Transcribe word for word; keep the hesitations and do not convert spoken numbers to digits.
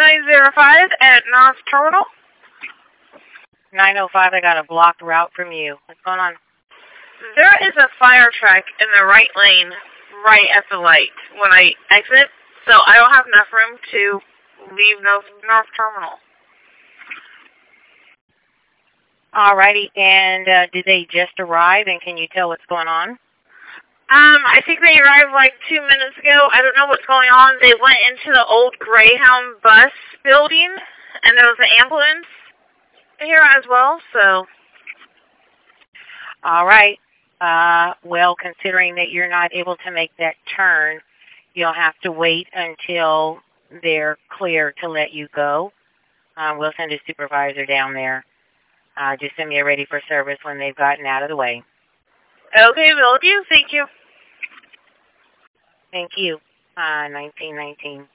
nine zero five at North Terminal. nine oh five, I got a blocked route from you. What's going on? There is a fire truck in the right lane, right at the light when I exit, so I don't have enough room to leave North, North Terminal. Alrighty, and uh, did they just arrive, and can you tell what's going on? Um, I think they arrived like two minutes ago. I don't know what's going on. They went into the old Greyhound bus building, and there was an ambulance here as well, so. All right. Uh, well, considering that you're not able to make that turn, you'll have to wait until they're clear to let you go. Uh, we'll send a supervisor down there. Uh, just send me a ready for service when they've gotten out of the way. Okay, will do. Thank you. Thank you. Uh, nineteen nineteen.